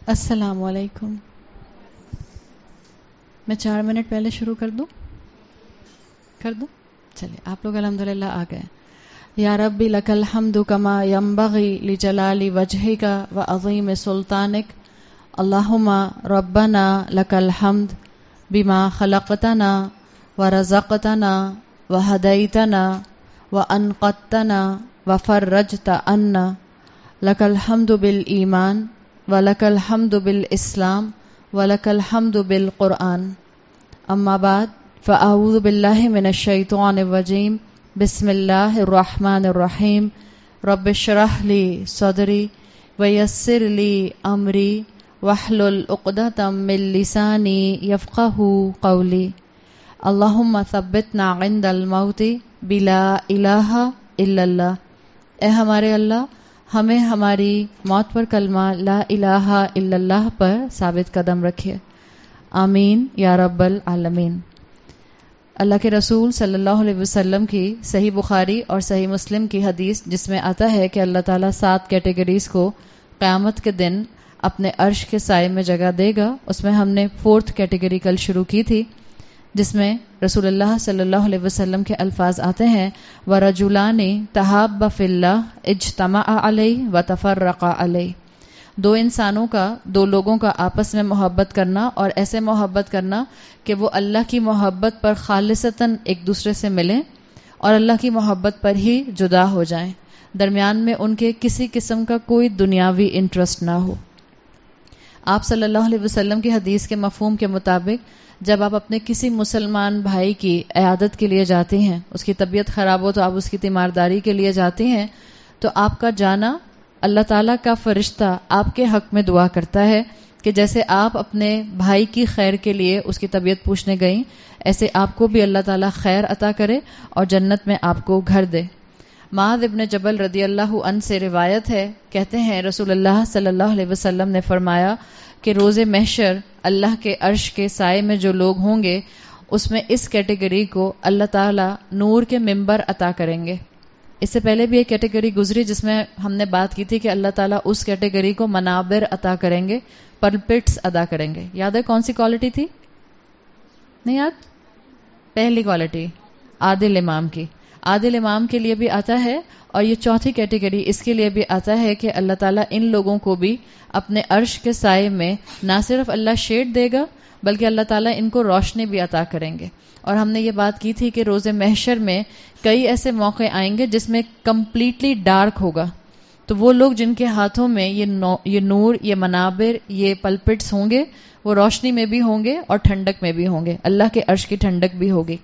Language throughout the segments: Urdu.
السلام علیکم. میں 4 منٹ پہلے شروع کر دوں؟ چلیے، آپ لوگ الحمدللہ آ گئے. یا ربی لک الحمد کما ینبغی لجلال وجہک وعظیم سلطانک. اللہم ربنا لک الحمد بما خلقتنا ورزقتنا وہدیتنا وانقذتنا وفرجت عنا. لک الحمد بالایمان وَلَكَ الْحَمْدُ بِالْإِسْلَامِ وَلَكَ الْحَمْدُ بِالْقُرْآنِ. اما بعد فاعوذ باللہ من الشیطان الرجیم. بسم اللہ الرحمن الرحیم. رب اشرح لی صدری ویسر لی امری واحلل عقدۃ من لسانی یفقہوا قولی. اللہم ثبتنا عند الموت بلا الہ الا اللہ. اے ہمارے اللہ، ہمیں ہماری موت پر کلمہ لا الہ الا اللہ پر ثابت قدم رکھیے. آمین یا رب العالمین. اللہ کے رسول صلی اللہ علیہ وسلم کی صحیح بخاری اور صحیح مسلم کی حدیث جس میں آتا ہے کہ اللہ تعالیٰ 7 کیٹیگریز کو قیامت کے دن اپنے عرش کے سائے میں جگہ دے گا. اس میں ہم نے 4th کیٹیگری کل شروع کی تھی، جس میں رسول اللہ صلی اللہ علیہ وسلم کے الفاظ آتے ہیں وَرَجُلَانِ تَحَابَّ فِي اللَّهِ اجْتَمَعَ عَلَيْهِ وَتَفَرَّقَ عَلَيْهِ. 2 انسانوں کا، 2 لوگوں کا آپس میں محبت کرنا اور ایسے محبت کرنا کہ وہ اللہ کی محبت پر خالصتاً ایک دوسرے سے ملیں اور اللہ کی محبت پر ہی جدا ہو جائیں، درمیان میں ان کے کسی قسم کا کوئی دنیاوی انٹرسٹ نہ ہو. آپ صلی اللہ علیہ وسلم کی حدیث کے مفہوم کے مطابق جب آپ اپنے کسی مسلمان بھائی کی عیادت کے لیے جاتے ہیں، اس کی طبیعت خراب ہو تو آپ اس کی تیمارداری کے لیے جاتے ہیں، تو آپ کا جانا اللہ تعالیٰ کا فرشتہ آپ کے حق میں دعا کرتا ہے کہ جیسے آپ اپنے بھائی کی خیر کے لیے اس کی طبیعت پوچھنے گئیں، ایسے آپ کو بھی اللہ تعالیٰ خیر عطا کرے اور جنت میں آپ کو گھر دے. معاذ ابن جبل رضی اللہ عنہ سے روایت ہے، کہتے ہیں رسول اللہ صلی اللہ علیہ وسلم نے فرمایا کہ روز محشر اللہ کے عرش کے سائے میں جو لوگ ہوں گے، اس میں اس کیٹیگری کو اللہ تعالیٰ نور کے ممبر عطا کریں گے. اس سے پہلے بھی ایک کیٹیگری گزری جس میں ہم نے بات کی تھی کہ اللہ تعالیٰ اس کیٹیگری کو منابر عطا کریں گے، پلپٹس ادا کریں گے. یاد ہے کون سی کوالٹی تھی؟ نہیں یاد؟ پہلی کوالٹی عادل امام کی. عادل امام کے لیے بھی آتا ہے، اور یہ 4تھی کیٹیگری اس کے لیے بھی آتا ہے کہ اللہ تعالیٰ ان لوگوں کو بھی اپنے عرش کے سائے میں نہ صرف اللہ شیڈ دے گا بلکہ اللہ تعالیٰ ان کو روشنی بھی عطا کریں گے. اور ہم نے یہ بات کی تھی کہ روز محشر میں کئی ایسے موقع آئیں گے جس میں کمپلیٹلی ڈارک ہوگا، تو وہ لوگ جن کے ہاتھوں میں یہ نور، یہ منابر، یہ پلپٹس ہوں گے، وہ روشنی میں بھی ہوں گے اور ٹھنڈک میں بھی ہوں گے، اللہ کے عرش کی ٹھنڈک بھی ہوگی.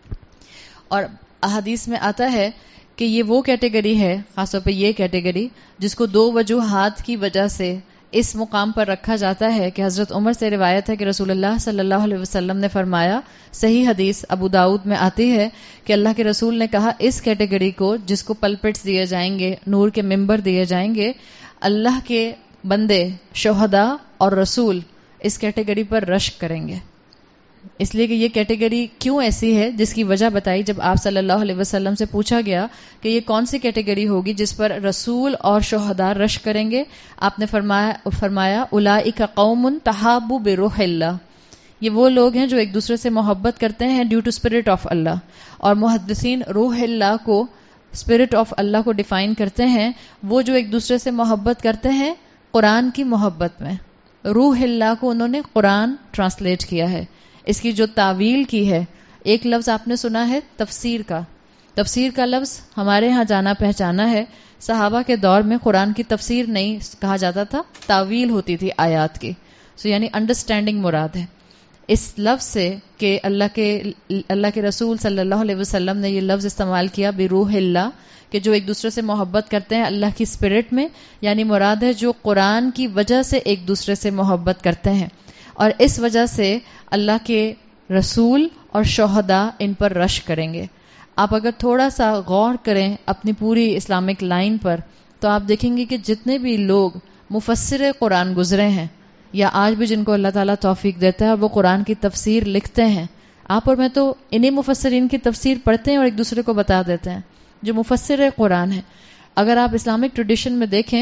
اور احادیث میں آتا ہے کہ یہ وہ کیٹیگری ہے، خاص طور پہ یہ کیٹیگری جس کو 2 وجوہات کی وجہ سے اس مقام پر رکھا جاتا ہے کہ حضرت عمر سے روایت ہے کہ رسول اللہ صلی اللہ علیہ وسلم نے فرمایا، صحیح حدیث ابو داؤد میں آتی ہے کہ اللہ کے رسول نے کہا اس کیٹیگری کو جس کو پلپٹس دیے جائیں گے، نور کے ممبر دیے جائیں گے، اللہ کے بندے، شہداء اور رسول اس کیٹیگری پر رشک کریں گے. اس لیے کہ یہ کیٹیگری کیوں ایسی ہے، جس کی وجہ بتائی جب آپ صلی اللہ علیہ وسلم سے پوچھا گیا کہ یہ کون سی کیٹیگری ہوگی جس پر رسول اور شہداء رشک کریں گے. آپ نے فرمایا اولئک قوم تحابوا بروح اللہ. یہ وہ لوگ ہیں جو ایک دوسرے سے محبت کرتے ہیں due to spirit of Allah. اور محدثین روح اللہ کو، اسپرٹ آف اللہ کو ڈیفائن کرتے ہیں وہ جو ایک دوسرے سے محبت کرتے ہیں قرآن کی محبت میں. روح اللہ کو انہوں نے قرآن ٹرانسلیٹ کیا ہے. اس کی جو تعویل کی ہے، ایک لفظ آپ نے سنا ہے تفسیر کا. تفسیر کا لفظ ہمارے ہاں جانا پہچانا ہے. صحابہ کے دور میں قرآن کی تفسیر نہیں کہا جاتا تھا، تعویل ہوتی تھی آیات کی. یعنی انڈرسٹینڈنگ مراد ہے اس لفظ سے کہ اللہ کے رسول صلی اللہ علیہ وسلم نے یہ لفظ استعمال کیا بروح اللہ، کہ جو ایک دوسرے سے محبت کرتے ہیں اللہ کی اسپرٹ میں، یعنی مراد ہے جو قرآن کی وجہ سے ایک دوسرے سے محبت کرتے ہیں. اور اس وجہ سے اللہ کے رسول اور شہداء ان پر رشک کریں گے. آپ اگر تھوڑا سا غور کریں اپنی پوری اسلامک لائن پر تو آپ دیکھیں گے کہ جتنے بھی لوگ مفسر قرآن گزرے ہیں یا آج بھی جن کو اللہ تعالیٰ توفیق دیتا ہے وہ قرآن کی تفسیر لکھتے ہیں، آپ اور میں تو انہی مفسرین کی تفسیر پڑھتے ہیں اور ایک دوسرے کو بتا دیتے ہیں جو مفسر قرآن ہیں. اگر آپ اسلامک ٹریڈیشن میں دیکھیں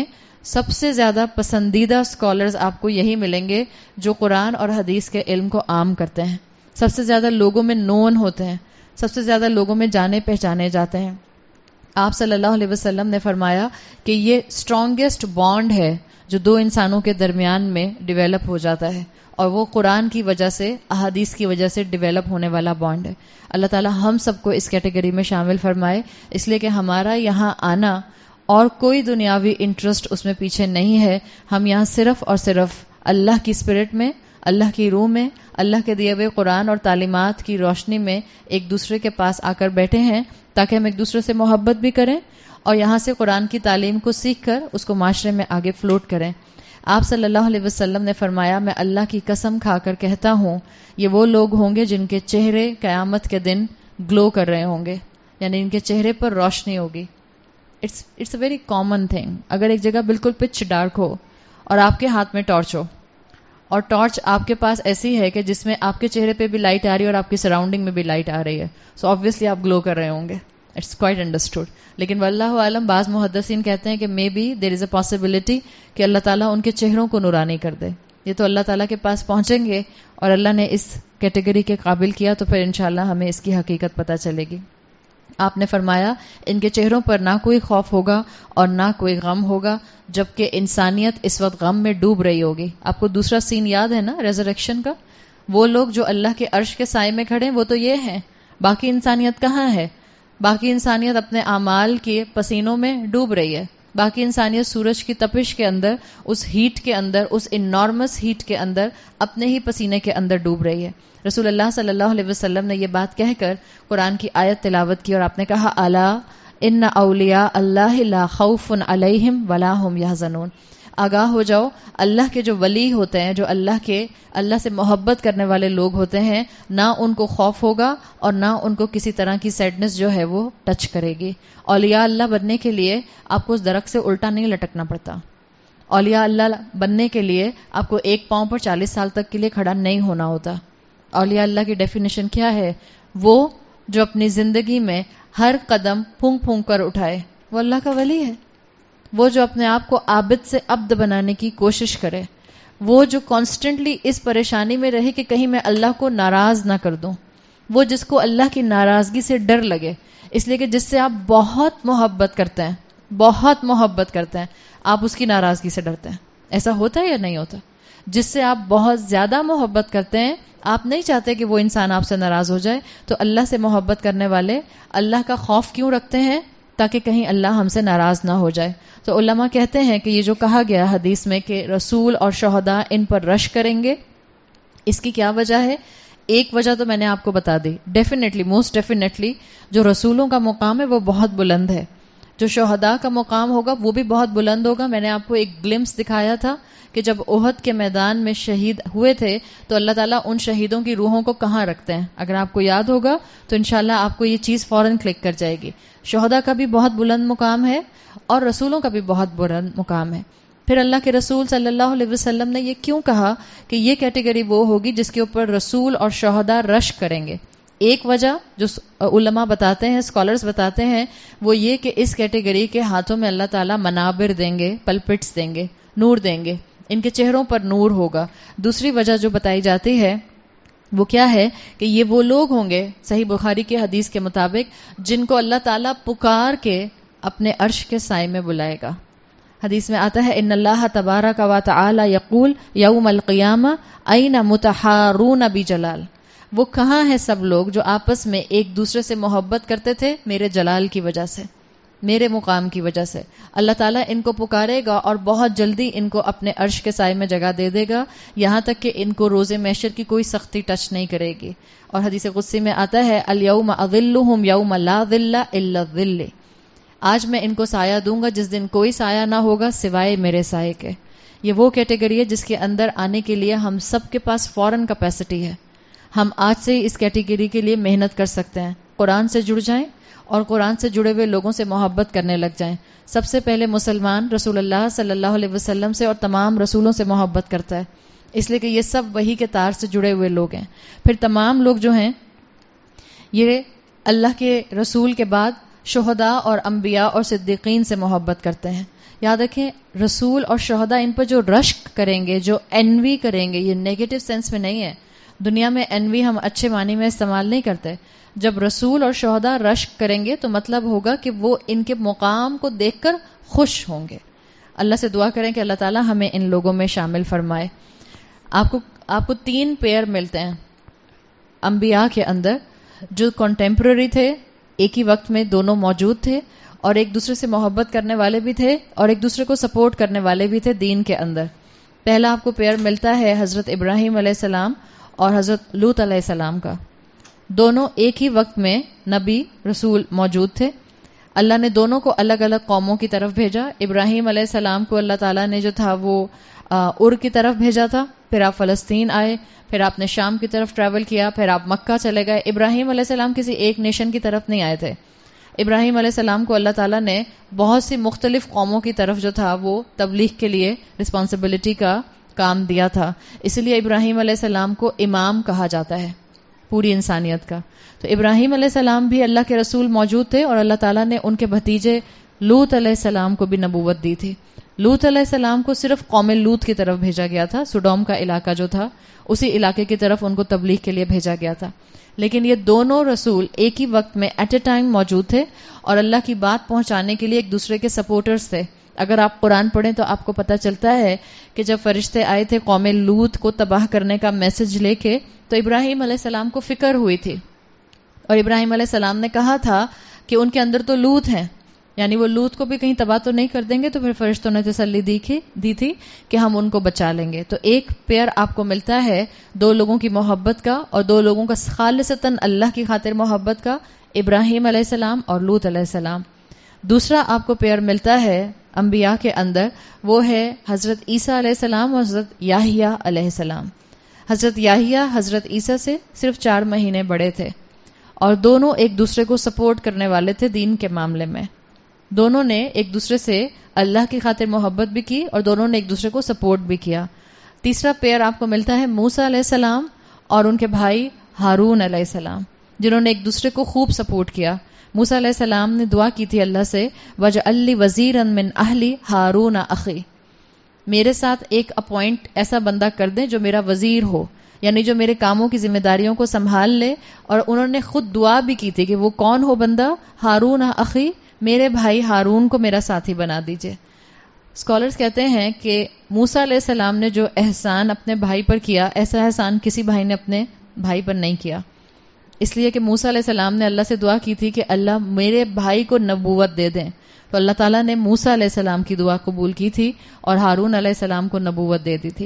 سب سے زیادہ پسندیدہ اسکالرز آپ کو یہی ملیں گے جو قرآن اور حدیث کے علم کو عام کرتے ہیں، سب سے زیادہ لوگوں میں نون ہوتے ہیں، سب سے زیادہ لوگوں میں جانے پہچانے جاتے ہیں. آپ صلی اللہ علیہ وسلم نے فرمایا کہ یہ اسٹرانگیسٹ بانڈ ہے جو دو انسانوں کے درمیان میں ڈیویلپ ہو جاتا ہے، اور وہ قرآن کی وجہ سے، احادیث کی وجہ سے ڈیویلپ ہونے والا بانڈ ہے. اللہ تعالی ہم سب کو اس کیٹیگری میں شامل فرمائے، اس لیے کہ ہمارا یہاں آنا اور کوئی دنیاوی انٹرسٹ اس میں پیچھے نہیں ہے. ہم یہاں صرف اور صرف اللہ کی اسپرٹ میں، اللہ کی روح میں، اللہ کے دیے ہوئے قرآن اور تعلیمات کی روشنی میں ایک دوسرے کے پاس آ کر بیٹھے ہیں تاکہ ہم ایک دوسرے سے محبت بھی کریں اور یہاں سے قرآن کی تعلیم کو سیکھ کر اس کو معاشرے میں آگے فلوٹ کریں. آپ صلی اللہ علیہ وسلم نے فرمایا، میں اللہ کی قسم کھا کر کہتا ہوں یہ وہ لوگ ہوں گے جن کے چہرے قیامت کے دن گلو کر رہے ہوں گے، یعنی ان کے چہرے پر روشنی ہوگی. It's a very common thing. اگر ایک جگہ بالکل پچ ڈارک ہو اور آپ کے ہاتھ میں ٹارچ ہو، اور ٹارچ آپ کے پاس ایسی ہے کہ جس میں آپ کے چہرے پہ بھی لائٹ آ رہی ہے اور آپ کی سراؤنڈنگ میں بھی لائٹ آ رہی ہے، سو آبویسلی آپ گلو کر رہے ہوں گے. It's quite understood. لیکن واللہ عالم، بعض محدثین کہتے ہیں کہ may be there is a possibility کہ اللہ تعالیٰ ان کے چہروں کو نورانی کر دے. یہ تو اللہ تعالیٰ کے پاس پہنچیں گے اور اللہ نے اس کیٹیگری کے قابل کیا تو پھر انشاءاللہ ہمیں اس کی حقیقت پتہ چلے گی. آپ نے فرمایا ان کے چہروں پر نہ کوئی خوف ہوگا اور نہ کوئی غم ہوگا، جبکہ انسانیت اس وقت غم میں ڈوب رہی ہوگی. آپ کو دوسرا سین یاد ہے نا ریزریکشن کا؟ وہ لوگ جو اللہ کے عرش کے سائے میں کھڑے ہیں وہ تو یہ ہیں، باقی انسانیت کہاں ہے؟ باقی انسانیت اپنے اعمال کے پسینوں میں ڈوب رہی ہے. باقی انسانیت سورج کی تپش کے اندر، اس ہیٹ کے اندر، اس انارمس ہیٹ کے اندر اپنے ہی پسینے کے اندر ڈوب رہی ہے. رسول اللہ صلی اللہ علیہ وسلم نے یہ بات کہہ کر قرآن کی آیت تلاوت کی اور آپ نے کہا، الا ان اولیاء اللہ لا خوف علیہم ولا هم یحزنون. آگاہ ہو جاؤ، اللہ کے جو ولی ہوتے ہیں، جو اللہ سے محبت کرنے والے لوگ ہوتے ہیں، نہ ان کو خوف ہوگا اور نہ ان کو کسی طرح کی سیڈنس جو ہے وہ ٹچ کرے گی. اولیاء اللہ بننے کے لیے آپ کو اس درخت سے الٹا نہیں لٹکنا پڑتا. اولیاء اللہ بننے کے لیے آپ کو ایک پاؤں پر 40 سال تک کے لیے کھڑا نہیں ہونا ہوتا. اولیاء اللہ کی ڈیفینیشن کیا ہے؟ وہ جو اپنی زندگی میں ہر قدم پھونک پھونک کر اٹھائے وہ اللہ کا ولی ہے. وہ جو اپنے آپ کو عابد سے عبد بنانے کی کوشش کرے، وہ جو کانسٹنٹلی اس پریشانی میں رہے کہ کہیں میں اللہ کو ناراض نہ کر دوں، وہ جس کو اللہ کی ناراضگی سے ڈر لگے، اس لیے کہ جس سے آپ بہت محبت کرتے ہیں، بہت محبت کرتے ہیں، آپ اس کی ناراضگی سے ڈرتے ہیں. ایسا ہوتا ہے یا نہیں ہوتا؟ جس سے آپ بہت زیادہ محبت کرتے ہیں، آپ نہیں چاہتے کہ وہ انسان آپ سے ناراض ہو جائے. تو اللہ سے محبت کرنے والے اللہ کا خوف کیوں رکھتے ہیں؟ تاکہ کہیں اللہ ہم سے ناراض نہ ہو جائے. تو علماء کہتے ہیں کہ یہ جو کہا گیا حدیث میں کہ رسول اور شہداء ان پر رش کریں گے، اس کی کیا وجہ ہے؟ ایک وجہ تو میں نے آپ کو بتا دی. ڈیفینیٹلی، موسٹ ڈیفینیٹلی جو رسولوں کا مقام ہے وہ بہت بلند ہے، جو شہداء کا مقام ہوگا وہ بھی بہت بلند ہوگا. میں نے آپ کو ایک گلمس دکھایا تھا کہ جب احد کے میدان میں شہید ہوئے تھے تو اللہ تعالیٰ ان شہیدوں کی روحوں کو کہاں رکھتے ہیں. اگر آپ کو یاد ہوگا تو انشاءاللہ آپ کو یہ چیز فوراً کلک کر جائے گی. شہداء کا بھی بہت بلند مقام ہے اور رسولوں کا بھی بہت بلند مقام ہے. پھر اللہ کے رسول صلی اللہ علیہ وسلم نے یہ کیوں کہا کہ یہ کیٹیگری وہ ہوگی جس کے اوپر رسول اور شہداء رش کریں گے؟ ایک وجہ جو علماء بتاتے ہیں، اسکالرز بتاتے ہیں، وہ یہ کہ اس کیٹیگری کے ہاتھوں میں اللہ تعالیٰ منابر دیں گے، پلپٹس دیں گے، نور دیں گے، ان کے چہروں پر نور ہوگا. دوسری وجہ جو بتائی جاتی ہے وہ کیا ہے کہ یہ وہ لوگ ہوں گے، صحیح بخاری کے حدیث کے مطابق، جن کو اللہ تعالیٰ پکار کے اپنے عرش کے سائے میں بلائے گا. حدیث میں آتا ہے، ان اللہ تبارک و تعالی یقول یوم القیامہ این متحارون بجلال. وہ کہاں ہیں سب لوگ جو آپس میں ایک دوسرے سے محبت کرتے تھے میرے جلال کی وجہ سے، میرے مقام کی وجہ سے. اللہ تعالیٰ ان کو پکارے گا اور بہت جلدی ان کو اپنے عرش کے سائے میں جگہ دے دے گا، یہاں تک کہ ان کو روز محشر کی کوئی سختی ٹچ نہیں کرے گی. اور حدیث قدسی میں آتا ہے، الیوم اظلہم یوم لا ظل الا الظل. آج میں ان کو سایہ دوں گا جس دن کوئی سایہ نہ ہوگا سوائے میرے سائے کے. یہ وہ کیٹیگری ہے جس کے اندر آنے کے لیے ہم سب کے پاس فوراً کیپیسٹی ہے. ہم آج سے ہی اس کیٹیگری کے لیے محنت کر سکتے ہیں. قرآن سے جڑ جائیں اور قرآن سے جڑے ہوئے لوگوں سے محبت کرنے لگ جائیں. سب سے پہلے مسلمان رسول اللہ صلی اللہ علیہ وسلم سے اور تمام رسولوں سے محبت کرتا ہے، اس لیے کہ یہ سب وحی کے تار سے جڑے ہوئے لوگ ہیں. پھر تمام لوگ جو ہیں یہ اللہ کے رسول کے بعد شہداء اور انبیاء اور صدیقین سے محبت کرتے ہیں، یاد رکھیں رسول اور شہداء ان پر جو رشک کریں گے, جو انوی کریں گے, یہ نیگیٹو سینس میں نہیں ہے. دنیا میں انوی ہم اچھے معنی میں استعمال نہیں کرتے. جب رسول اور شہداء رشک کریں گے تو مطلب ہوگا کہ وہ ان کے مقام کو دیکھ کر خوش ہوں گے. اللہ سے دعا کریں کہ اللہ تعالیٰ ہمیں ان لوگوں میں شامل فرمائے. آپ کو 3 پیئر ملتے ہیں انبیاء کے اندر, جو کنٹمپرری تھے, ایک ہی وقت میں دونوں موجود تھے, اور ایک دوسرے سے محبت کرنے والے بھی تھے اور ایک دوسرے کو سپورٹ کرنے والے بھی تھے دین کے اندر. پہلا آپ کو پیئر ملتا ہے حضرت ابراہیم علیہ السلام اور حضرت لوط علیہ السلام کا. دونوں ایک ہی وقت میں نبی رسول موجود تھے. اللہ نے دونوں کو الگ الگ قوموں کی طرف بھیجا. ابراہیم علیہ السلام کو اللہ تعالیٰ نے جو تھا وہ ار کی طرف بھیجا تھا, پھر آپ فلسطین آئے, پھر آپ نے شام کی طرف ٹریول کیا, پھر آپ مکہ چلے گئے. ابراہیم علیہ السلام کسی ایک نیشن کی طرف نہیں آئے تھے. ابراہیم علیہ السلام کو اللہ تعالیٰ نے بہت سی مختلف قوموں کی طرف جو تھا وہ تبلیغ کے لیے رسپانسبلٹی کا کام دیا تھا. اس لیے ابراہیم علیہ السلام کو امام کہا جاتا ہے پوری انسانیت کا. تو ابراہیم علیہ السلام بھی اللہ کے رسول موجود تھے, اور اللہ تعالیٰ نے ان کے بھتیجے لوط علیہ السلام کو بھی نبوت دی تھی. لوط علیہ السلام کو صرف قوم لوط کی طرف بھیجا گیا تھا. سڈوم کا علاقہ جو تھا اسی علاقے کی طرف ان کو تبلیغ کے لیے بھیجا گیا تھا. لیکن یہ دونوں رسول ایک ہی وقت میں ایٹ اے ٹائم موجود تھے اور اللہ کی بات پہنچانے کے لیے ایک دوسرے کے سپورٹرز تھے. اگر آپ قرآن پڑھیں تو آپ کو پتہ چلتا ہے کہ جب فرشتے آئے تھے قوم لوط کو تباہ کرنے کا میسج لے کے, تو ابراہیم علیہ السلام کو فکر ہوئی تھی, اور ابراہیم علیہ السلام نے کہا تھا کہ ان کے اندر تو لوط ہیں, یعنی وہ لوط کو بھی کہیں تباہ تو نہیں کر دیں گے. تو پھر فرشتوں نے تسلی دی تھی کہ ہم ان کو بچا لیں گے. تو ایک پیئر آپ کو ملتا ہے 2 لوگوں کی محبت کا, اور 2 لوگوں کا خالصتاً اللہ کی خاطر محبت کا, ابراہیم علیہ السلام اور لوط علیہ السلام. دوسرا آپ کو پیئر ملتا ہے انبیاء کے اندر, وہ ہے حضرت عیسیٰ علیہ السلام اور حضرت یحییٰ علیہ السلام. حضرت یحییٰ حضرت عیسیٰ سے صرف 4 مہینے بڑے تھے, اور دونوں ایک دوسرے کو سپورٹ کرنے والے تھے دین کے معاملے میں. دونوں نے ایک دوسرے سے اللہ کی خاطر محبت بھی کی, اور دونوں نے ایک دوسرے کو سپورٹ بھی کیا. تیسرا پیئر آپ کو ملتا ہے موسیٰ علیہ السلام اور ان کے بھائی ہارون علیہ السلام, جنہوں نے ایک دوسرے کو خوب سپورٹ کیا. موسیٰ علیہ السلام نے دعا کی تھی اللہ سے, وَاجْعَلْ لِي وَزِيرًا مِّنْ أَهْلِي هَارُونَ أَخِي, میرے ساتھ ایک اپوائنٹ ایسا بندہ کر دیں جو میرا وزیر ہو, یعنی جو میرے کاموں کی ذمہ داریوں کو سنبھال لے. اور انہوں نے خود دعا بھی کی تھی کہ وہ کون ہو بندہ, ہارون اخی, میرے بھائی ہارون کو میرا ساتھی بنا دیجئے. اسکالرز کہتے ہیں کہ موسیٰ علیہ السلام نے جو احسان اپنے بھائی پر کیا, ایسا احسان کسی بھائی نے اپنے بھائی پر نہیں کیا. اس لیے کہ موسیٰ علیہ السلام نے اللہ سے دعا کی تھی کہ اللہ میرے بھائی کو نبوت دے دیں, تو اللہ تعالیٰ نے موسیٰ علیہ السلام کی دعا قبول کی تھی اور ہارون علیہ السلام کو نبوت دے دی تھی.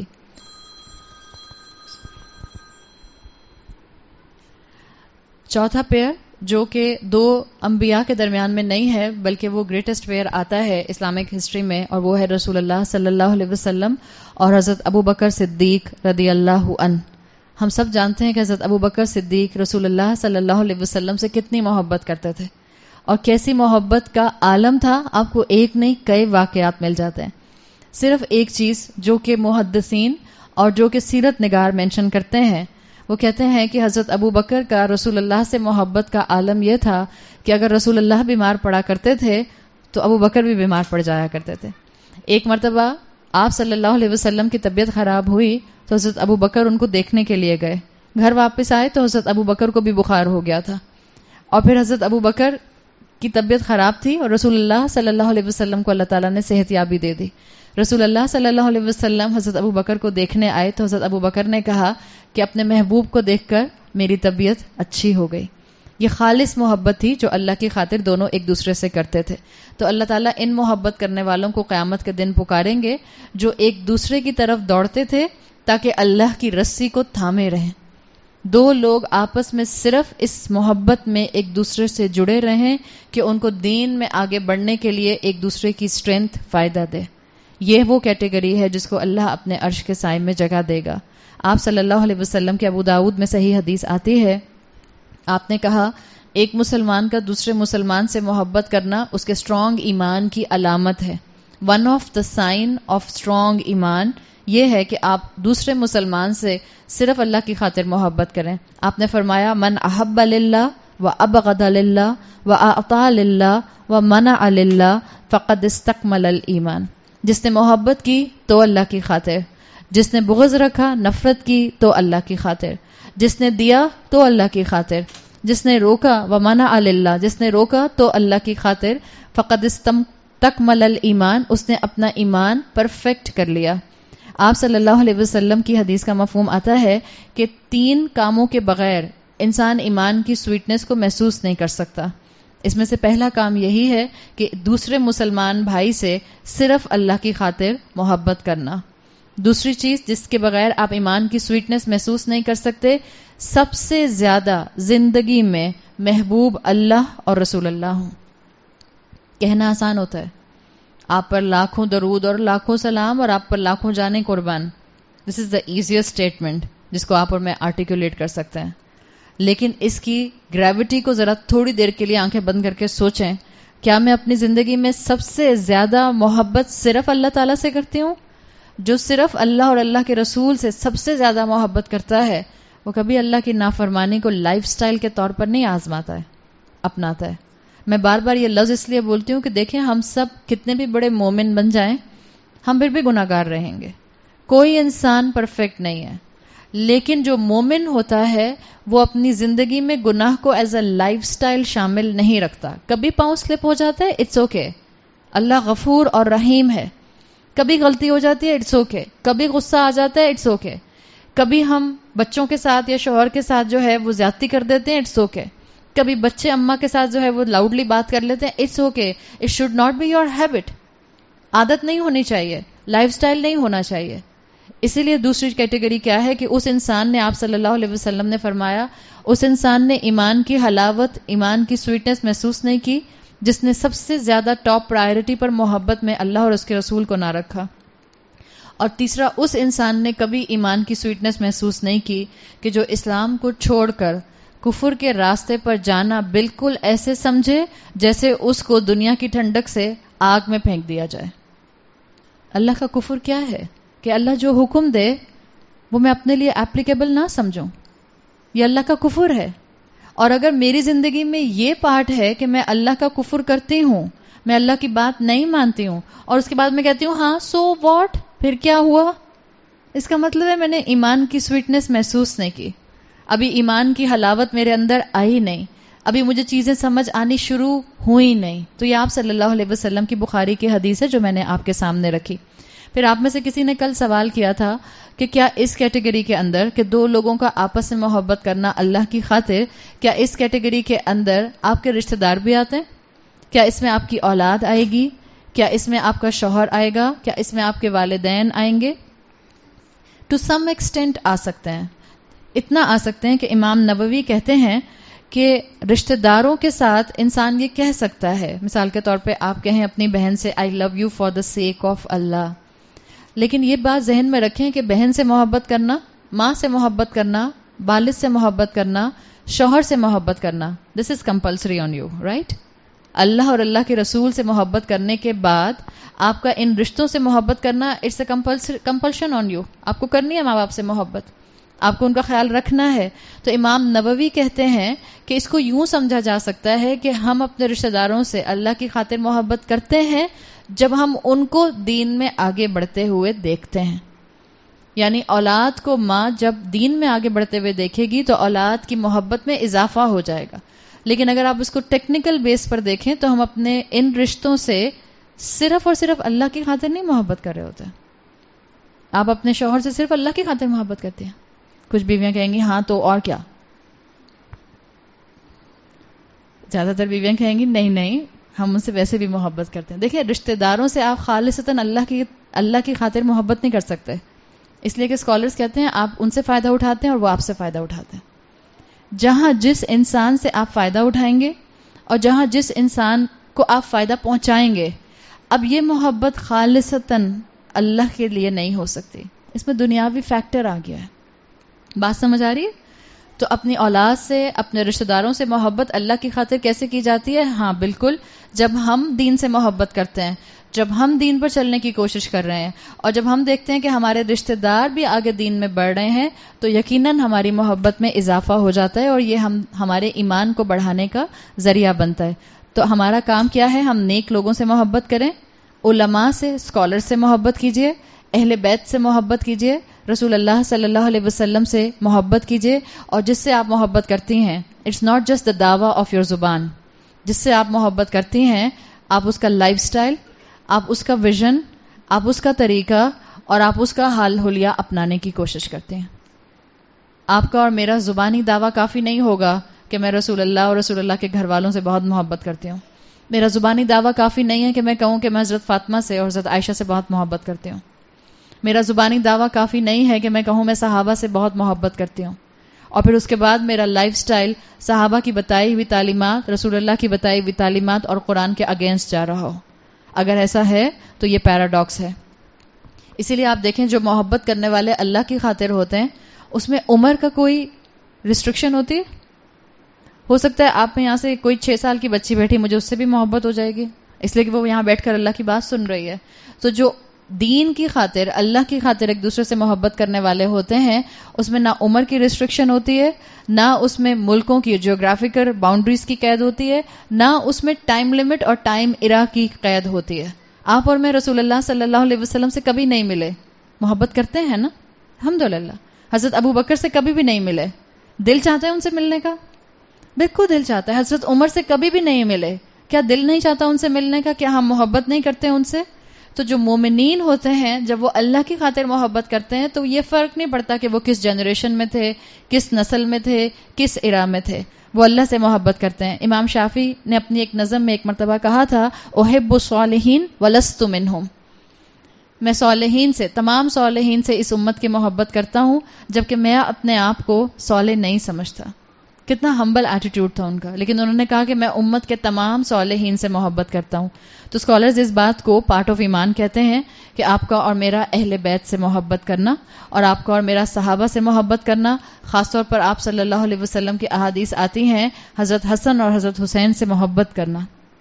چوتھا پیئر جو کہ 2 انبیاء کے درمیان میں نہیں ہے بلکہ وہ گریٹسٹ پیئر آتا ہے اسلامک ہسٹری میں, اور وہ ہے رسول اللہ صلی اللہ علیہ وسلم اور حضرت ابو بکر صدیق رضی اللہ عنہ. ہم سب جانتے ہیں کہ حضرت ابو بکر صدیق رسول اللہ صلی اللہ علیہ وسلم سے کتنی محبت کرتے تھے, اور کیسی محبت کا عالم تھا. آپ کو ایک نہیں کئی واقعات مل جاتے ہیں. صرف ایک چیز جو کہ محدثین اور جو کہ سیرت نگار مینشن کرتے ہیں, وہ کہتے ہیں کہ حضرت ابو بکر کا رسول اللہ سے محبت کا عالم یہ تھا کہ اگر رسول اللہ بیمار پڑا کرتے تھے تو ابو بکر بھی بیمار پڑ جایا کرتے تھے. ایک مرتبہ آپ صلی اللہ علیہ وسلم کی طبیعت خراب ہوئی تو حضرت ابو بکر ان کو دیکھنے کے لیے گئے. گھر واپس آئے تو حضرت ابو بکر کو بھی بخار ہو گیا تھا, اور پھر حضرت ابو بکر کی طبیعت خراب تھی اور رسول اللہ صلی اللہ علیہ وسلم کو اللہ تعالیٰ نے صحت یابی دے دی. رسول اللہ صلی اللہ علیہ وسلم حضرت ابو بکر کو دیکھنے آئے تو حضرت ابو بکر نے کہا کہ اپنے محبوب کو دیکھ کر میری طبیعت اچھی ہو گئی. یہ خالص محبت تھی جو اللہ کی خاطر دونوں ایک دوسرے سے کرتے تھے. تو اللہ تعالیٰ ان محبت کرنے والوں کو قیامت کے دن پکاریں گے جو ایک دوسرے کی طرف دوڑتے تھے تاکہ اللہ کی رسی کو تھامے رہیں. 2 لوگ آپس میں صرف اس محبت میں ایک دوسرے سے جڑے رہیں کہ ان کو دین میں آگے بڑھنے کے لیے ایک دوسرے کی اسٹرینتھ فائدہ دے. یہ وہ کیٹیگری ہے جس کو اللہ اپنے عرش کے سائے میں جگہ دے گا. آپ صلی اللہ علیہ وسلم کے ابو داؤد میں صحیح حدیث آتی ہے, آپ نے کہا ایک مسلمان کا دوسرے مسلمان سے محبت کرنا اس کے اسٹرانگ ایمان کی علامت ہے. One of the sign of strong iman یہ ہے کہ آپ دوسرے مسلمان سے صرف اللہ کی خاطر محبت کریں. آپ نے فرمایا من احب للہ وأبغض للہ وأعطى للہ ومنع للہ فقد استکمل الایمان. جس نے محبت کی تو اللہ کی خاطر، جس نے بغض رکھا، نفرت کی تو اللہ کی خاطر، جس نے دیا تو اللہ کی خاطر، جس نے روکا ومنع للہ، جس نے روکا تو اللہ کی خاطر، فقد استکمل الایمان، اس نے اپنا ایمان پرفیکٹ کر لیا. آپ صلی اللہ علیہ وسلم کی حدیث کا مفہوم آتا ہے کہ 3 کاموں کے بغیر انسان ایمان کی سویٹنس کو محسوس نہیں کر سکتا. اس میں سے پہلا کام یہی ہے کہ دوسرے مسلمان بھائی سے صرف اللہ کی خاطر محبت کرنا. دوسری چیز جس کے بغیر آپ ایمان کی سویٹنس محسوس نہیں کر سکتے، سب سے زیادہ زندگی میں محبوب اللہ اور رسول اللہ ہوں. کہنا آسان ہوتا ہے، آپ پر لاکھوں درود اور لاکھوں سلام اور آپ پر لاکھوں جانیں قربان. دس از دا ایزیسٹ اسٹیٹمنٹ جس کو آپ اور میں آرٹیکولیٹ کر سکتے ہیں. لیکن اس کی گریوٹی کو ذرا تھوڑی دیر کے لیے آنکھیں بند کر کے سوچیں، کیا میں اپنی زندگی میں سب سے زیادہ محبت صرف اللہ تعالیٰ سے کرتی ہوں؟ جو صرف اللہ اور اللہ کے رسول سے سب سے زیادہ محبت کرتا ہے وہ کبھی اللہ کی نافرمانی کو لائف سٹائل کے طور پر نہیں آزماتا ہے، اپناتا ہے. میں بار بار یہ لفظ اس لیے بولتی ہوں کہ دیکھیں ہم سب کتنے بھی بڑے مومن بن جائیں، ہم پھر بھی گناہگار رہیں گے. کوئی انسان پرفیکٹ نہیں ہے، لیکن جو مومن ہوتا ہے وہ اپنی زندگی میں گناہ کو ایز اے لائف سٹائل شامل نہیں رکھتا. کبھی پاؤں سلپ ہو جاتا ہے، اٹس اوکے. اللہ غفور اور رحیم ہے. کبھی غلطی ہو جاتی ہے، اٹس اوکے. کبھی غصہ آ جاتا ہے، اٹس اوکے. کبھی ہم بچوں کے ساتھ یا شوہر کے ساتھ جو ہے وہ زیادتی کر دیتے ہیں، اٹس اوکے. کبھی بچے اماں کے ساتھ جو ہے وہ لاؤڈلی بات کر لیتے ہیں، it's okay. It should not be your habit. عادت نہیں ہونی چاہیے، لائف سٹائل نہیں ہونا چاہیے. اسی لیے دوسری کیٹیگری کیا ہے کہ اس انسان نے، آپ صلی اللہ علیہ وسلم نے فرمایا، اس انسان نے ایمان کی حلاوت، ایمان کی سویٹنس محسوس نہیں کی جس نے سب سے زیادہ ٹاپ پرائرٹی پر محبت میں اللہ اور اس کے رسول کو نہ رکھا. اور تیسرا، اس انسان نے کبھی ایمان کی سویٹنس محسوس نہیں کی کہ جو اسلام کو چھوڑ کر کفر کے راستے پر جانا بالکل ایسے سمجھے جیسے اس کو دنیا کی ٹھنڈک سے آگ میں پھینک دیا جائے. اللہ کا کفر کیا ہے کہ اللہ جو حکم دے وہ میں اپنے لیے اپلیکیبل نہ سمجھوں. یہ اللہ کا کفر ہے. اور اگر میری زندگی میں یہ پارٹ ہے کہ میں اللہ کا کفر کرتی ہوں، میں اللہ کی بات نہیں مانتی ہوں، اور اس کے بعد میں کہتی ہوں ہاں سو واٹ، پھر کیا ہوا، اس کا مطلب ہے میں نے ایمان کی سویٹنس محسوس نہیں کی. ابھی ایمان کی حلاوت میرے اندر آئی نہیں، ابھی مجھے چیزیں سمجھ آنی شروع ہوئی نہیں. تو یہ آپ صلی اللہ علیہ وسلم کی بخاری کی حدیث ہے جو میں نے آپ کے سامنے رکھی. پھر آپ میں سے کسی نے کل سوال کیا تھا کہ کیا اس کیٹیگری کے اندر کہ 2 لوگوں کا آپس میں محبت کرنا اللہ کی خاطر، کیا اس کیٹیگری کے اندر آپ کے رشتہ دار بھی آتے ہیں؟ کیا اس میں آپ کی اولاد آئے گی؟ کیا اس میں آپ کا شوہر آئے گا؟ کیا اس میں آپ کے والدین آئیں گے؟ ٹو سم ایکسٹینٹ آ سکتے ہیں. اتنا آ سکتے ہیں کہ امام نووی کہتے ہیں کہ رشتہ داروں کے ساتھ انسان یہ کہہ سکتا ہے، مثال کے طور پہ آپ کہیں اپنی بہن سے I love you for the sake of Allah. لیکن یہ بات ذہن میں رکھیں کہ بہن سے محبت کرنا، ماں سے محبت کرنا، والد سے محبت کرنا، شوہر سے محبت کرنا، this is compulsory on you, right? Allah اور اللہ کے رسول سے محبت کرنے کے بعد آپ کا ان رشتوں سے محبت کرنا it's a compulsion on you. آپ کو کرنی ہے ماں باپ سے محبت، آپ کو ان کا خیال رکھنا ہے. تو امام نووی کہتے ہیں کہ اس کو یوں سمجھا جا سکتا ہے کہ ہم اپنے رشتہ داروں سے اللہ کی خاطر محبت کرتے ہیں جب ہم ان کو دین میں آگے بڑھتے ہوئے دیکھتے ہیں. یعنی اولاد کو ماں جب دین میں آگے بڑھتے ہوئے دیکھے گی تو اولاد کی محبت میں اضافہ ہو جائے گا. لیکن اگر آپ اس کو ٹیکنیکل بیس پر دیکھیں تو ہم اپنے ان رشتوں سے صرف اور صرف اللہ کی خاطر نہیں محبت کر رہے ہوتے. آپ اپنے شوہر سے صرف اللہ کی خاطر محبت کرتے ہیں. کچھ بیویاں کہیں گی ہاں تو اور کیا، زیادہ تر بیویاں کہیں گی نہیں ہم ان سے ویسے بھی محبت کرتے ہیں. دیکھیں رشتہ داروں سے آپ خالصتاً اللہ کی خاطر محبت نہیں کر سکتے، اس لیے کہ اسکالرز کہتے ہیں آپ ان سے فائدہ اٹھاتے ہیں اور وہ آپ سے فائدہ اٹھاتے ہیں. جہاں جس انسان سے آپ فائدہ اٹھائیں گے اور جہاں جس انسان کو آپ فائدہ پہنچائیں گے، اب یہ محبت خالصتاً اللہ کے لیے نہیں ہو سکتی. اس میں دنیاوی فیکٹر آ گیا ہے. بات سمجھ آ رہی ہے؟ تو اپنی اولاد سے، اپنے رشتہ داروں سے محبت اللہ کی خاطر کیسے کی جاتی ہے؟ ہاں بالکل، جب ہم دین سے محبت کرتے ہیں. جب ہم دین پر چلنے کی کوشش کر رہے ہیں اور جب ہم دیکھتے ہیں کہ ہمارے رشتہ دار بھی آگے دین میں بڑھ رہے ہیں تو یقیناً ہماری محبت میں اضافہ ہو جاتا ہے اور یہ ہمارے ایمان کو بڑھانے کا ذریعہ بنتا ہے. تو ہمارا کام کیا ہے؟ ہم نیک لوگوں سے محبت کریں، علماء سے، اسکالر سے محبت کیجیے، اہل بیت سے محبت کیجیے، رسول اللہ صلی اللہ علیہ وسلم سے محبت کیجیے. اور جس سے آپ محبت کرتی ہیں، اٹس ناٹ جسٹ دا دعویٰ آف یور زبان، جس سے آپ محبت کرتی ہیں آپ اس کا لائف سٹائل، آپ اس کا ویژن، آپ اس کا طریقہ اور آپ اس کا حال حلیہ اپنانے کی کوشش کرتے ہیں. آپ کا اور میرا زبانی دعویٰ کافی نہیں ہوگا کہ میں رسول اللہ اور رسول اللہ کے گھر والوں سے بہت محبت کرتی ہوں. میرا زبانی دعویٰ کافی نہیں ہے کہ میں کہوں کہ میں حضرت فاطمہ سے اور حضرت عائشہ سے بہت محبت کرتی ہوں. میرا زبانی دعویٰ کافی نہیں ہے کہ میں کہوں میں صحابہ سے بہت محبت کرتی ہوں اور پھر اس کے بعد میرا لائف سٹائل صحابہ کی بتائی ہوئی تعلیمات، رسول اللہ کی بتائی ہوئی تعلیمات اور قرآن کے اگینسٹ جا رہا ہو. اگر ایسا ہے تو یہ پیراڈاکس ہے. اسی لیے آپ دیکھیں جو محبت کرنے والے اللہ کی خاطر ہوتے ہیں اس میں عمر کا کوئی ریسٹرکشن ہوتی ہے؟ ہو سکتا ہے آپ میں یہاں سے کوئی 6 سال کی بچی بیٹھی، مجھے اس سے بھی محبت ہو جائے گی اس لیے کہ وہ یہاں بیٹھ کر اللہ کی بات سن رہی ہے. تو جو دین کی خاطر، اللہ کی خاطر ایک دوسرے سے محبت کرنے والے ہوتے ہیں اس میں نہ عمر کی ریسٹرکشن ہوتی ہے، نہ اس میں ملکوں کی جیوگرافیکل باؤنڈریز کی قید ہوتی ہے، نہ اس میں ٹائم لمٹ اور ٹائم ایرا کی قید ہوتی ہے. آپ اور میں رسول اللہ صلی اللہ علیہ وسلم سے کبھی نہیں ملے، محبت کرتے ہیں نا الحمدللہ. حضرت ابو بکر سے کبھی بھی نہیں ملے، دل چاہتا ہے ان سے ملنے کا؟ بالکل دل چاہتا ہے. حضرت عمر سے کبھی بھی نہیں ملے، کیا دل نہیں چاہتا ان سے ملنے کا؟ کیا ہم محبت نہیں کرتے ان سے؟ تو جو مومنین ہوتے ہیں جب وہ اللہ کی خاطر محبت کرتے ہیں تو یہ فرق نہیں پڑتا کہ وہ کس جنریشن میں تھے، کس نسل میں تھے، کس ایرا میں تھے، وہ اللہ سے محبت کرتے ہیں. امام شافعی نے اپنی ایک نظم میں ایک مرتبہ کہا تھا، احب الصالحین ولست منہم، میں صالحین سے، تمام صالحین سے اس امت کی محبت کرتا ہوں جبکہ میں اپنے آپ کو صالح نہیں سمجھتا. کتنا ہمبل ایٹیٹیوڈ تھا ان کا، لیکن انہوں نے کہا کہ میں امت کے تمام صالحین سے محبت کرتا ہوں. تو اسکالرز اس بات کو پارٹ آف ایمان کہتے ہیں کہ آپ کا اور میرا اہل بیت سے محبت کرنا اور آپ کا اور میرا صحابہ سے محبت کرنا، خاص طور پر آپ صلی اللہ علیہ وسلم کی احادیث آتی ہیں حضرت حسن اور حضرت حسین سے محبت کرنا.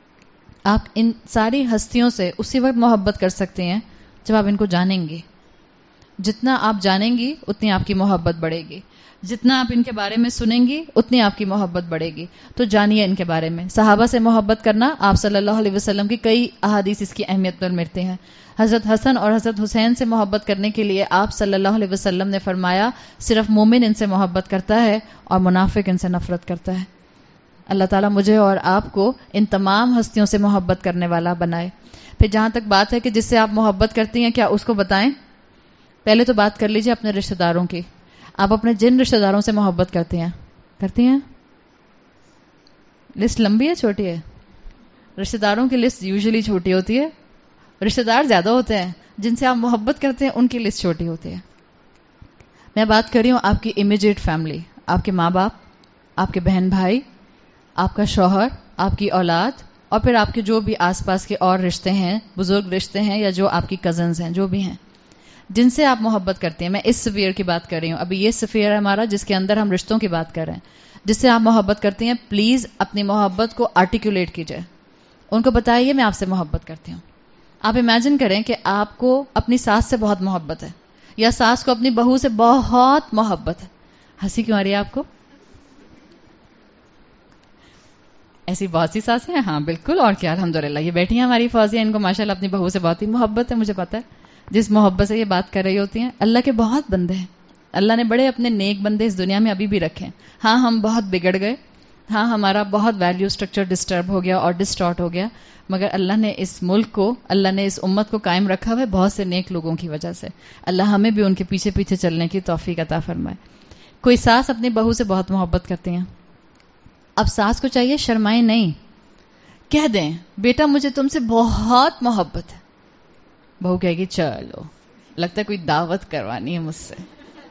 آپ ان ساری ہستیوں سے اسی وقت محبت کر سکتے ہیں جب آپ ان کو جانیں گے. جتنا آپ جانیں گی اتنی آپ کی محبت بڑھے گی، جتنا آپ ان کے بارے میں سنیں گی اتنی آپ کی محبت بڑھے گی. تو جانیے ان کے بارے میں. صحابہ سے محبت کرنا، آپ صلی اللہ علیہ وسلم کی کئی احادیث اس کی اہمیت پر ملتے ہیں. حضرت حسن اور حضرت حسین سے محبت کرنے کے لیے آپ صلی اللہ علیہ وسلم نے فرمایا صرف مومن ان سے محبت کرتا ہے اور منافق ان سے نفرت کرتا ہے. اللہ تعالیٰ مجھے اور آپ کو ان تمام ہستیوں سے محبت کرنے والا بنائے. پھر جہاں تک بات ہے کہ جس سے آپ محبت کرتی ہیں کیا اس کو بتائیں؟ پہلے تو بات کر لیجیے اپنے رشتہ داروں کی. آپ اپنے جن رشتہ داروں سے محبت کرتی ہیں؟ لسٹ لمبی ہے چھوٹی ہے؟ رشتہ داروں کی لسٹ یوزلی چھوٹی ہوتی ہے، رشتہ دار زیادہ ہوتے ہیں. جن سے آپ محبت کرتے ہیں ان کی لسٹ چھوٹی ہوتی ہے. میں بات کر رہی ہوں آپ کی امیجیٹ فیملی، آپ کے ماں باپ، آپ کے بہن بھائی، آپ کا شوہر، آپ کی اولاد اور پھر آپ کے جو بھی آس پاس کے اور رشتے ہیں، بزرگ رشتے ہیں یا جو آپ کی کزنز ہیں، جو بھی ہیں جن سے آپ محبت کرتے ہیں. میں اس سفیر کی بات کر رہی ہوں. ابھی یہ سفیر ہے ہمارا جس کے اندر ہم رشتوں کی بات کر رہے ہیں. جس سے آپ محبت کرتی ہیں پلیز اپنی محبت کو آرٹیکولیٹ کیجئے، ان کو بتائیے میں آپ سے محبت کرتی ہوں. آپ امیجن کریں کہ آپ کو اپنی ساس سے بہت محبت ہے یا ساس کو اپنی بہو سے بہت محبت ہے. ہنسی کیوں آ رہی ہے آپ کو؟ ایسی بہت سی ساس ہیں. ہاں بالکل، اور کیا الحمدللہ. یہ بیٹھی ہیں ہماری فوزیہ، ان کو ماشاءاللہ اپنی بہو سے بہت ہی محبت ہے. مجھے پتا ہے جس محبت سے یہ بات کر رہی ہوتی ہیں. اللہ کے بہت بندے ہیں، اللہ نے بڑے اپنے نیک بندے اس دنیا میں ابھی بھی رکھے ہیں. ہاں ہم بہت بگڑ گئے، ہاں ہمارا بہت ویلیو سٹرکچر ڈسٹرب ہو گیا اور ڈسٹارٹ ہو گیا، مگر اللہ نے اس ملک کو، اللہ نے اس امت کو قائم رکھا ہوا ہے بہت سے نیک لوگوں کی وجہ سے. اللہ ہمیں بھی ان کے پیچھے پیچھے چلنے کی توفیق عطا فرمائے. کوئی ساس اپنی بہو سے بہت محبت کرتی ہیں. اب ساس کو چاہیے شرمائیں نہیں، کہہ دیں بیٹا مجھے تم سے بہت محبت ہے. بہو کہے گی چلو لگتا ہے کوئی دعوت کروانی ہے مجھ سے.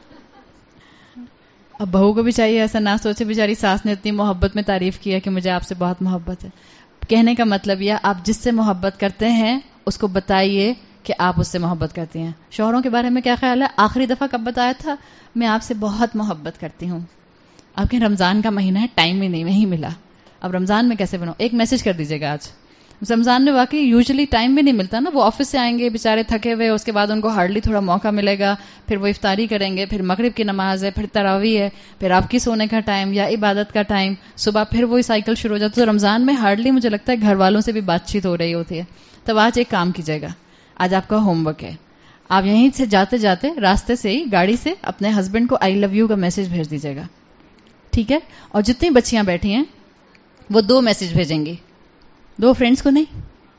اب بہو کو بھی چاہیے ایسا نہ سوچے بیچاری ساس نے اتنی محبت میں تعریف کیا کہ مجھے آپ سے بہت محبت ہے. کہنے کا مطلب یہ آپ جس سے محبت کرتے ہیں اس کو بتائیے کہ آپ اس سے محبت کرتی ہیں. شوہروں کے بارے میں کیا خیال ہے؟ آخری دفعہ کب بتایا تھا میں آپ سے بہت محبت کرتی ہوں؟ آپ کے رمضان کا مہینہ ہے، ٹائم ہی نہیں ملا. اب رمضان میں کیسے بناؤ؟ ایک میسج کر دیجیے گا آج رمضان میں واقعی یوزلی ٹائم بھی نہیں ملتا نا. وہ آفس سے آئیں گے بیچارے تھکے ہوئے, اس کے بعد ان کو ہارڈلی تھوڑا موقع ملے گا, پھر وہ افطاری کریں گے, پھر مغرب کی نماز ہے, پھر تراویح ہے, پھر آپ کی سونے کا ٹائم یا عبادت کا ٹائم, صبح پھر وہی سائیکل شروع ہو جاتا ہے. تو رمضان میں ہارڈلی مجھے لگتا ہے گھر والوں سے بھی بات چیت ہو رہی ہوتی ہے. تب آج ایک کام کیجیے گا, آج آپ کا ہوم ورک ہے, آپ یہیں سے جاتے جاتے راستے سے ہی گاڑی سے اپنے ہسبینڈ کو آئی لو یو کا میسج بھیج دیجیے گا, ٹھیک ہے؟ اور جتنی بچیاں بیٹھی ہیں وہ 2 میسج بھیجیں گی, 2 فرینڈس کو نہیں,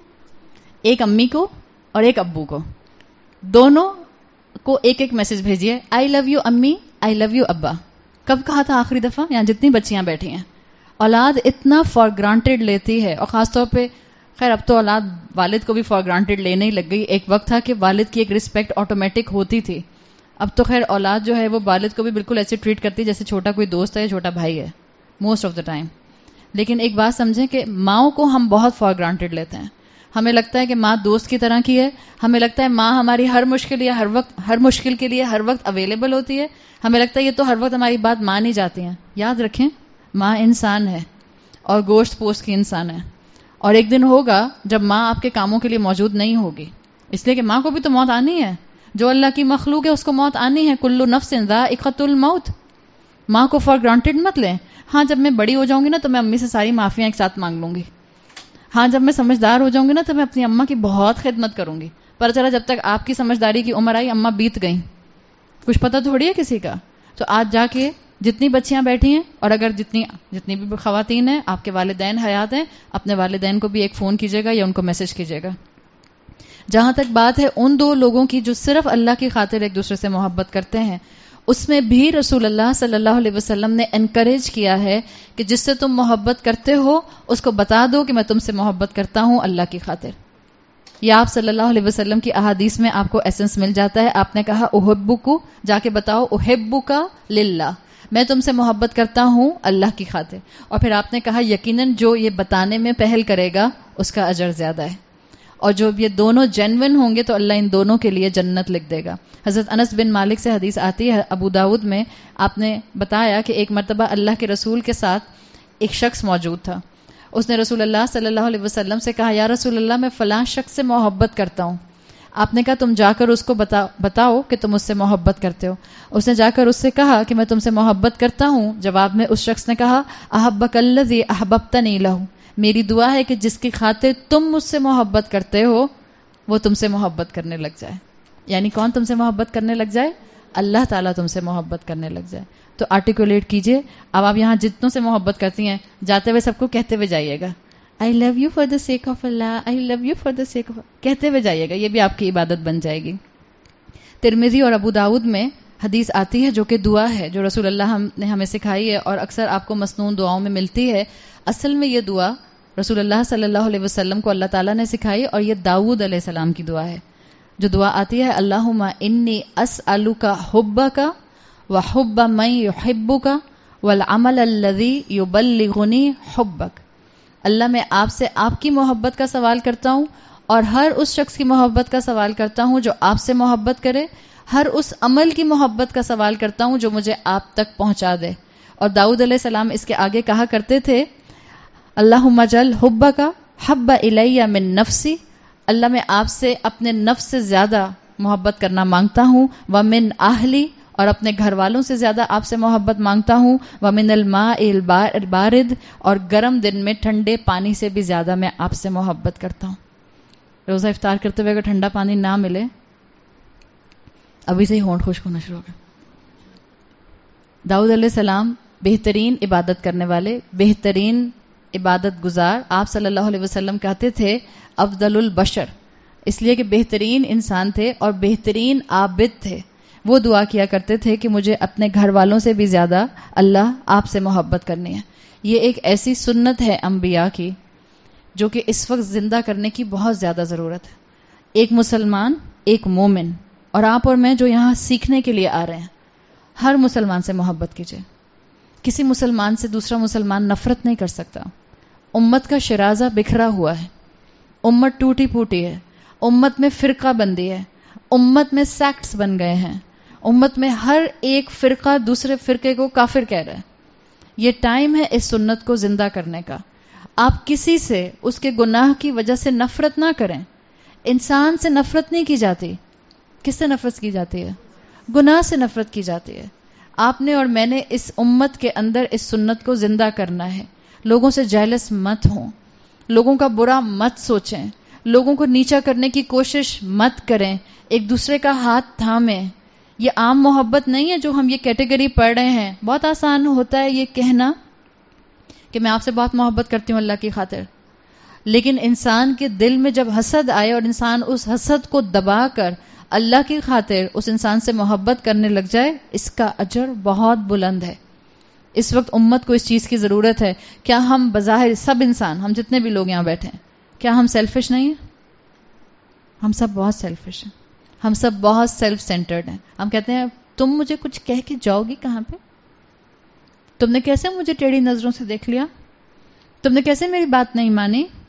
ایک امی کو اور ایک ابو کو, دونوں کو ایک ایک میسج بھیجیے, آئی لو یو امی, آئی لو یو ابا. کب کہا تھا آخری دفعہ؟ یہاں جتنی بچیاں بیٹھی ہیں. اولاد اتنا فار گرانٹیڈ لیتی ہے, اور خاص طور پہ خیر اب تو اولاد والد کو بھی فار گرانٹیڈ لینے ہی لگ گئی. ایک وقت تھا کہ والد کی ایک رسپیکٹ آٹومیٹک ہوتی تھی, اب تو خیر اولاد جو ہے وہ والد کو بھی بالکل ایسے ٹریٹ کرتی ہے جیسے چھوٹا کوئی دوست ہے یا چھوٹا بھائی ہے موسٹ آف دا ٹائم. لیکن ایک بات سمجھیں کہ ماؤں کو ہم بہت فار گرانٹیڈ لیتے ہیں. ہمیں لگتا ہے کہ ماں دوست کی طرح کی ہے, ہمیں لگتا ہے ماں ہماری ہر مشکل کے لیے ہر وقت اویلیبل ہوتی ہے, ہمیں لگتا ہے یہ تو ہر وقت ہماری بات مان ہی جاتی ہیں. یاد رکھیں ماں انسان ہے اور گوشت پوست کی انسان ہے, اور ایک دن ہوگا جب ماں آپ کے کاموں کے لیے موجود نہیں ہوگی, اس لیے کہ ماں کو بھی تو موت آنی ہے. جو اللہ کی مخلوق ہے اس کو موت آنی ہے. کل نفس ذائقۃ الموت. ماں کو فار گرانٹیڈ مت لیں. ہاں جب میں بڑی ہو جاؤں گی نا تو میں امی سے ساری معافیاں ایک ساتھ مانگ لوں گی. ہاں جب میں سمجھدار ہو جاؤں گی نا تو میں اپنی اماں کی بہت خدمت کروں گی. پر چلا جب تک آپ کی سمجھداری کی عمر آئی اماں بیت گئیں, کچھ پتہ تھوڑی ہے کسی کا. تو آج جا کے جتنی بچیاں بیٹھی ہیں, اور اگر جتنی بھی خواتین ہیں, آپ کے والدین حیات ہیں, اپنے والدین کو بھی ایک فون کیجیے گا یا ان کو میسج کیجیے گا. جہاں تک بات ہے ان 2 لوگوں کی جو صرف اللہ کی خاطر ایک دوسرے سے محبت کرتے ہیں, اس میں بھی رسول اللہ صلی اللہ علیہ وسلم نے انکریج کیا ہے کہ جس سے تم محبت کرتے ہو اس کو بتا دو کہ میں تم سے محبت کرتا ہوں اللہ کی خاطر. یہ آپ صلی اللہ علیہ وسلم کی احادیث میں آپ کو ایسنس مل جاتا ہے. آپ نے کہا احبکو, جا کے بتاؤ احبک للہ, میں تم سے محبت کرتا ہوں اللہ کی خاطر. اور پھر آپ نے کہا یقیناً جو یہ بتانے میں پہل کرے گا اس کا اجر زیادہ ہے, اور جو یہ دونوں جینون ہوں گے تو اللہ ان دونوں کے لیے جنت لکھ دے گا. حضرت انس بن مالک سے حدیث آتی ہے ابو داؤد میں, آپ نے بتایا کہ ایک مرتبہ اللہ کے رسول کے ساتھ ایک شخص موجود تھا. اس نے رسول اللہ صلی اللہ علیہ وسلم سے کہا یا رسول اللہ میں فلاں شخص سے محبت کرتا ہوں. آپ نے کہا تم جا کر اس کو بتاؤ کہ تم اس سے محبت کرتے ہو. اس نے جا کر اس سے کہا کہ میں تم سے محبت کرتا ہوں. جواب میں اس شخص نے کہا احبک الذی احببتنی لہ, میری دعا ہے کہ جس کی خاطر تم مجھ سے محبت کرتے ہو وہ تم سے محبت کرنے لگ جائے. یعنی کون تم سے محبت کرنے لگ جائے؟ اللہ تعالیٰ تم سے محبت کرنے لگ جائے. تو آرٹیکولیٹ کیجئے. اب آپ یہاں جتنوں سے محبت کرتی ہیں جاتے ہوئے سب کو کہتے ہوئے جائیے گا I love you for the sake of Allah, I love you for the sake of, کہتے ہوئے جائیے گا. یہ بھی آپ کی عبادت بن جائے گی. ترمذی اور ابو داؤد میں حدیث آتی ہے جو کہ دعا ہے جو رسول اللہ نے ہمیں سکھائی ہے اور اکثر آپ کو مسنون دعاؤں میں ملتی ہے. اصل میں یہ دعا رسول اللہ صلی اللہ علیہ وسلم کو اللہ تعالیٰ نے سکھائی, اور یہ داؤد علیہ السلام کی دعا ہے. جو دعا آتی ہے اللہم انی اسألک حبک وحب من یحبک والعمل الذی یبلغنی حبک. اللہ میں آپ سے آپ کی محبت کا سوال کرتا ہوں اور ہر اس شخص کی محبت کا سوال کرتا ہوں جو آپ سے محبت کرے, ہر اس عمل کی محبت کا سوال کرتا ہوں جو مجھے آپ تک پہنچا دے. اور داؤد علیہ السلام اس کے آگے کہا کرتے تھے اللہم اجعل حبک حب الی من نفسی, اللہ میں آپ سے اپنے نفس سے زیادہ محبت کرنا مانگتا ہوں, ومن اہلی, اور اپنے گھر والوں سے زیادہ آپ سے محبت مانگتا ہوں, ومن الماء البارد, اور گرم دن میں ٹھنڈے پانی سے بھی زیادہ میں آپ سے محبت کرتا ہوں. روزہ افطار کرتے ہوئے اگر ٹھنڈا پانی نہ ملے, ابھی سے ہی ہونٹ خشک ہونا شروع ہو گیا. داؤد علیہ السلام بہترین عبادت کرنے والے, بہترین عبادت گزار, آپ صلی اللہ علیہ وسلم کہتے تھے افضل البشر, اس لیے کہ بہترین انسان تھے اور بہترین عابد تھے. وہ دعا کیا کرتے تھے کہ مجھے اپنے گھر والوں سے بھی زیادہ اللہ آپ سے محبت کرنی ہے. یہ ایک ایسی سنت ہے انبیاء کی جو کہ اس وقت زندہ کرنے کی بہت زیادہ ضرورت ہے. ایک مسلمان, ایک مومن, اور آپ اور میں جو یہاں سیکھنے کے لیے آ رہے ہیں, ہر مسلمان سے محبت کیجیے. کسی مسلمان سے دوسرا مسلمان نفرت نہیں کر سکتا. امت کا شرازہ بکھرا ہوا ہے, امت ٹوٹی پھوٹی ہے, امت میں فرقہ بندی ہے, امت میں سیکٹس بن گئے ہیں, امت میں ہر ایک فرقہ دوسرے فرقے کو کافر کہہ رہا ہے. یہ ٹائم ہے اس سنت کو زندہ کرنے کا. آپ کسی سے اس کے گناہ کی وجہ سے نفرت نہ کریں. انسان سے نفرت نہیں کی جاتی. کس سے نفرت کی جاتی ہے؟ گناہ سے نفرت کی جاتی ہے. آپ نے اور میں نے اس امت کے اندر اس سنت کو زندہ کرنا ہے. لوگوں سے جیلس مت ہوں، لوگوں کا برا مت سوچیں، لوگوں کو نیچا کرنے کی کوشش مت کریں، ایک دوسرے کا ہاتھ تھامیں. یہ عام محبت نہیں ہے جو ہم یہ کیٹیگری پڑھ رہے ہیں. بہت آسان ہوتا ہے یہ کہنا کہ میں آپ سے بہت محبت کرتی ہوں اللہ کی خاطر، لیکن انسان کے دل میں جب حسد آئے اور انسان اس حسد کو دبا کر اللہ کی خاطر اس انسان سے محبت کرنے لگ جائے، اس کا اجر بہت بلند ہے. اس وقت امت کو اس چیز کی ضرورت ہے. کیا ہم بظاہر سب انسان، ہم جتنے بھی لوگ یہاں بیٹھے ہیں، کیا ہم سیلفش نہیں ہیں؟ ہم سب بہت سیلفش ہیں، ہم سب بہت سیلف سینٹرڈ ہیں. ہم کہتے ہیں تم مجھے کچھ کہہ کے جاؤ گی کہاں پہ؟ تم نے کیسے مجھے ٹیڑھی نظروں سے دیکھ لیا؟ تم نے کیسے میری بات نہیں مانی؟